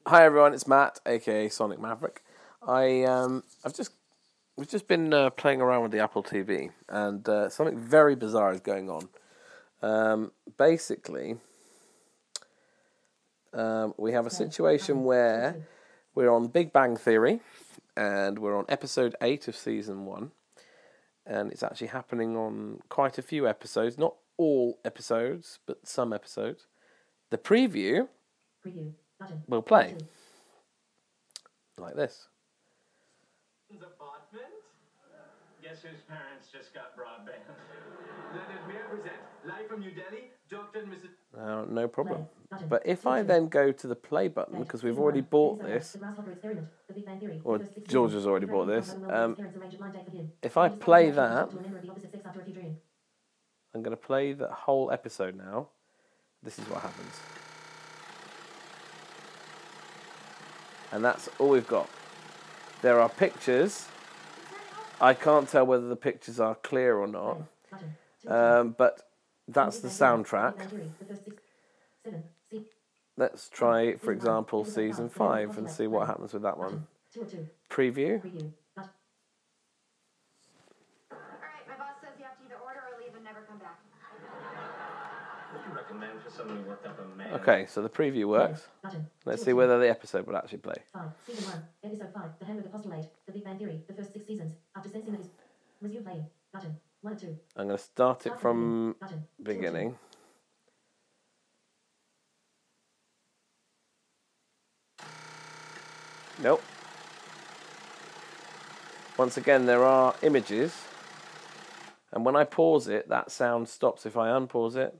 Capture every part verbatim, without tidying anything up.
Hi everyone, it's Matt, aka Sonic Maverick. I um, I've just we've just been uh, playing around with the Apple T V, and uh, something very bizarre is going on. Um, basically, um, we have a situation where we're on Big Bang Theory, and we're on episode eight of season one, and it's actually happening on quite a few episodes, not all episodes, but some episodes. The preview. Preview. Button. We'll play like this. Apartment? Guess whose parents just got broadband? Leonard, may I present, live from New Delhi, Doctor and Missus Uh, no problem. But if I then go to the play button, because we've already bought this, or George has already bought this, um, if I play that, I'm going to play the whole episode now. This is what happens. And that's all we've got. There are pictures. I can't tell whether the pictures are clear or not. Um, but that's the soundtrack. Let's try, for example, season five and see what happens with that one. Preview. Alright, my boss says you have to either order or leave and never come back. What do you recommend for someone who worked up a man? Okay, so the preview works. Let's see whether the episode will actually play. five, season one, episode five, The Hamburger Postulate, The Big Bang Theory, the first six seasons, after sensing that is... Resume playing, button, one or two. I'm going to start it from button, beginning. Nope. Once again, there are images. And when I pause it, that sound stops if I unpause it.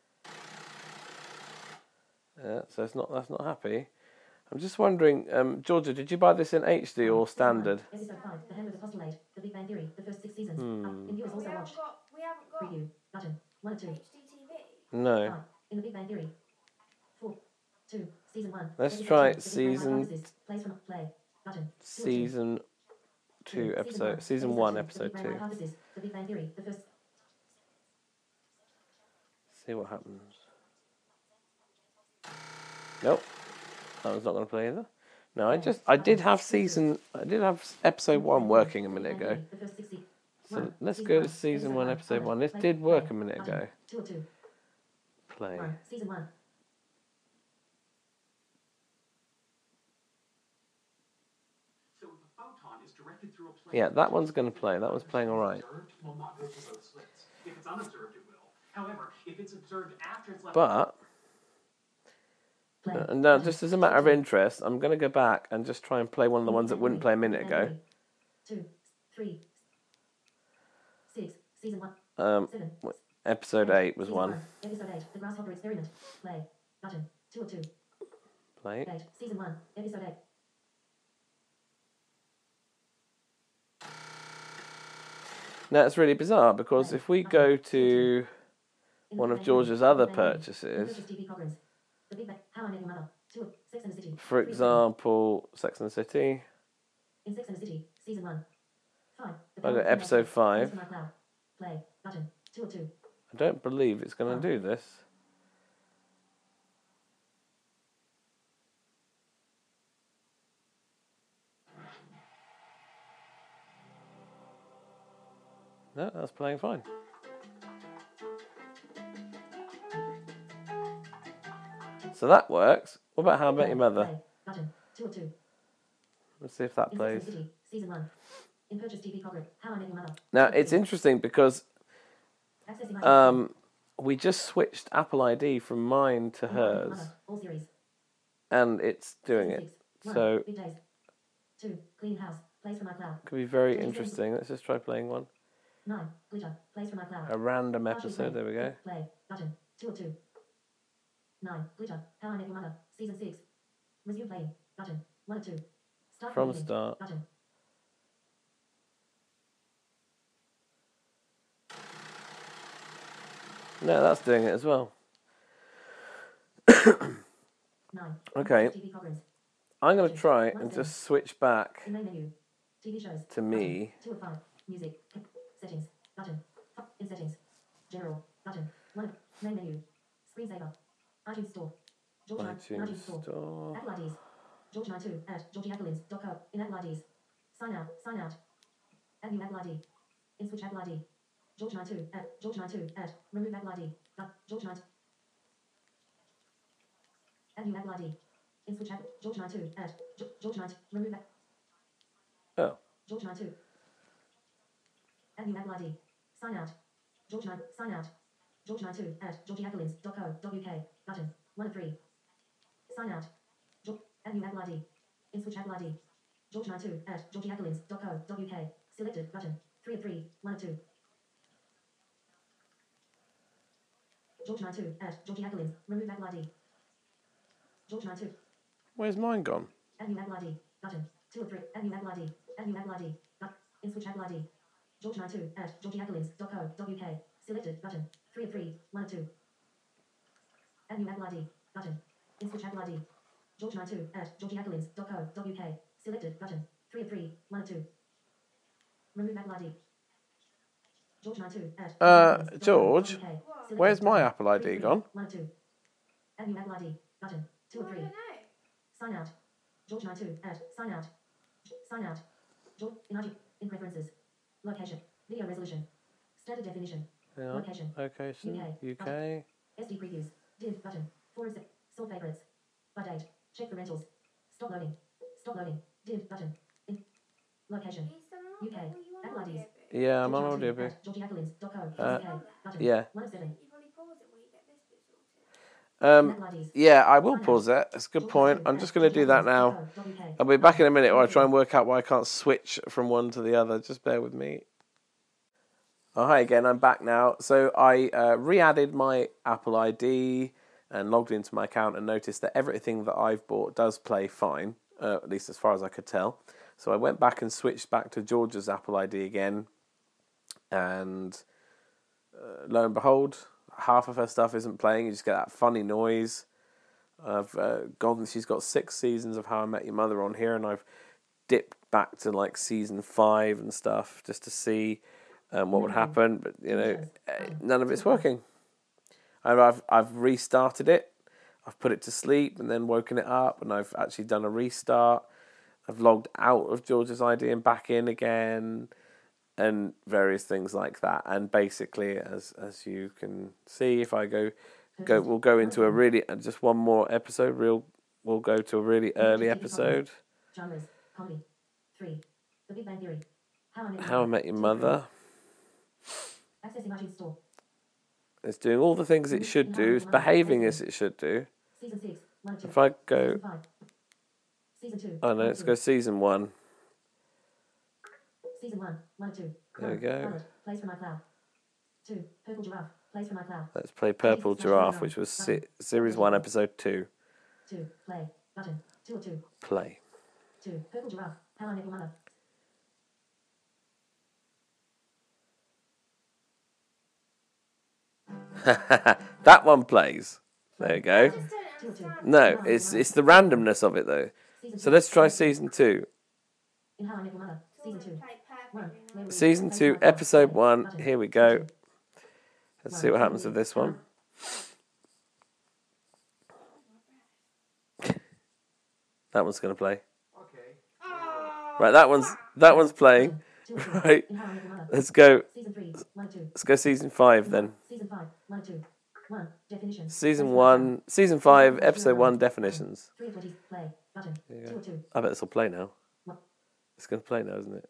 Yeah, so it's not, that's not happy. I'm just wondering, um, Georgia, did you buy this in H D or standard? Episode five, The Hamburger Postulate, The Big Bang Theory, the first six seasons. Hmm. In viewers We also haven't watch. got, we haven't got Preview, button, one or two. H D T V. No. Five, in The Big Bang Theory. Four, two, season one. Let's episode try two, The Big Bang season- Hypothesis, plays from play, button, two or two. Season two, Season episode, one, season episode one, two, episode The Big Bang two. Hypothesis, The Big Bang Theory, the first... See what happens. Nope. That one's not going to play either. No, I just, I did have season, I did have episode one working a minute ago. So let's go to season one, episode one. This did work a minute ago. Two or two. Play. One, season one. So if a photon is directed through a plane... Yeah, that one's going to play. That one's playing all right. Observed, will not go through those slits. If it's unobserved, it will. However, if it's observed after it's left... But, uh, no, just as a matter of interest, I'm going to go back and just try and play one of the ones that wouldn't play a minute ago. Two, three, six, season one, Um, seven. episode eight was Season one. Episode eight, The Grasshopper Experiment. Play, button, two or two. Play. Eight, season one, episode eight. Now, it's really bizarre because if we go to one of George's other purchases, The Big Bang, How I Met Your Mother, two, Sex and the City. for example, Sex and the City, In Sex and the City, season one. Five. I got episode five. Play, button, two or two. I don't believe it's going to do this. No, that's playing fine. So that works. What about How I Met Your Mother? Play, button, two or two. Let's see if that In Sex plays. and the City, season one. In Purchase T V Corporate, How I Met Your Mother. Now, it's interesting because Accessing um, we just switched Apple I D from mine to hers, All series. and it's doing Season it. six. One, So, Big Days. Two, Cleaning House, plays from iCloud. could be very interesting. Let's just try playing one. Nine, Glitter, plays from iCloud. A random Partial episode. play. There we go. Play, button, two or two. Nine, Glitter, How I Met Your Mother, season six. Resume playing, button, one or two. Start From playing, start. button. No, that's doing it as well. Nine. Okay. T V Conference. I'm going to try and just switch back In main menu. T V shows. to me. Two of five. Music. Settings. Button. In settings. General. Button. One. Main menu. Screensaver. iTunes Store. George iTunes iTunes Store. Store. Apple I Ds. George nine two at georgie appleins dot co. In Apple I Ds. Sign out. Sign out. Add new Apple I D. In switch Apple I D. George nine two at George nine two at remove Apple I D. But George nine. Add new Apple I D. In switch Apple. George nine two at Ge- George nine. Remove that. Oh. George nine two. Add new Apple I D. Sign out. George nine. Sign out. George nine two at georgie appleins dot co dot uk. Button. one of three. Sign out. George. Add new Apple I D. In switch Apple I D. George nine two at georgie appleins dot co dot uk. Selected. Button. three of three. one of two. George nine two at georgie appleins. Remove Apple I D. George nine two. Where's mine gone? Add new Apple I D. Button. two of three. Add new Apple I D. Add new Apple I D. But. In switch Apple I D. George nine two at georgie appleins dot co dot uk. Selected. Button. three of three. one of two. Add new Apple I D. Button. In switch Apple I D. George nine two at georgie appleins dot co dot uk. Selected. Button. three of three. one of two. Remove Apple I D. George nine two at Uh, georgie appleins dot co George, dot uk. Selected. where's my Button. Apple I D three of three. gone? one of two. Add new Apple I D. Button. two of Well, I three. don't know. Sign out. George nine two at sign out. Sign out. George in I G in preferences. Location. Video resolution. Standard definition. Hang on. Location. Location. U K. U K. S D previews. Div button. four of six. Sort favorites. By date. Check for rentals. Stop loading. Stop loading. Div button. In location. Are you still on U K. Were you on Apple I Ds. audiobook? Yeah, I'm on George nine two Audiobook. at georgie appleins dot co dot Uh, uk. Button. yeah. one of seven. You probably pause it while you get this bit sorted. Um, Apple I Ds. yeah, I will pause that. That's a good George point. nine two I'm at just going to georgie do that appleins dot now. co dot uk. I'll be back in a minute while I try and work out why I can't switch from one to the other. Just bear with me. Oh, hi again. I'm back now. So I uh, re-added my Apple I D and logged into my account and noticed that everything that I've bought does play fine, uh, at least as far as I could tell. So I went back and switched back to Georgia's Apple I D again, and uh, lo and behold, half of her stuff isn't playing. You just get that funny noise. I've uh, gone. She's got six seasons of How I Met Your Mother on here, and I've dipped back to like season five and stuff just to see um, what would happen. But you know, uh, none of it's working. And I've I've restarted it. I've put it to sleep and then woken it up, and I've actually done a restart. I've logged out of George's I D and back in again, and various things like that. And basically, as as you can see, if I go go, we'll go into a really just one more episode. Real, we'll go to a really early episode. Genres. Comedy. three. The Big Bang Theory. How I Met Your How I Met Your Mother. Accessing iTunes Store. It's doing all the things it should do. It's behaving as it should do. Season six. one of two. If I go, Season five. Season two. oh no, one of let's two. go season one. Season one. one of two. There we One. go. Ballad. Plays from iCloud. two. Purple Giraffe. Plays from iCloud. Let's play Purple Giraffe, which was se- series one, episode two. two. Play. Button. two of two. Play. two. Purple Giraffe. How I Met Your Mother. That one plays. There you go. Just don't two of two. understand. No, it's it's the randomness of it though. Season So two. let's try season two. In How I Met Your Mother. Season two. Played one. perfectly now. Season two, episode one. Here we go. Let's see what happens with this one. That one's going to play. Okay. Right, that one's that one's playing. Two of two. Right. In How I Met Your Mother. Let's go. Season three. one of two. Let's go season five then. Season five. one of two. one. Definition. Season Plays from one, season five, episode one, definitions. three of twenty. Play. Button. There you two go. of two. I bet this will play now. What? It's going to play now, isn't it?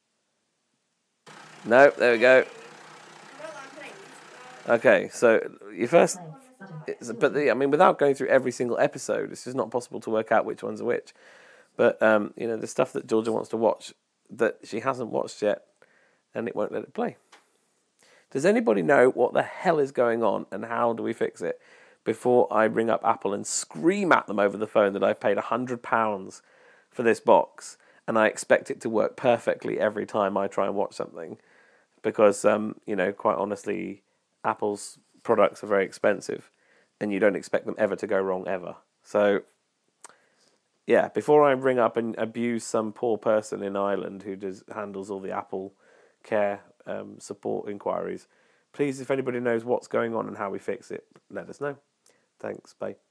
No, there we go. I don't like playing this. Okay, so your first, Play. Button. it's, but the, I mean, without going through every single episode, it's just not possible to work out which ones are which. But um, you know, the stuff that Georgia wants to watch that she hasn't watched yet, and it won't let it play. Does anybody know what the hell is going on, and how do we fix it? Before I ring up Apple and scream at them over the phone that I paid a hundred pounds for this box, and I expect it to work perfectly every time I try and watch something, because um, you know, quite honestly, Apple's products are very expensive, and you don't expect them ever to go wrong ever. So, yeah, before I ring up and abuse some poor person in Ireland who does handles all the Apple Care um, support inquiries, please, if anybody knows what's going on and how we fix it, let us know. Thanks, bye.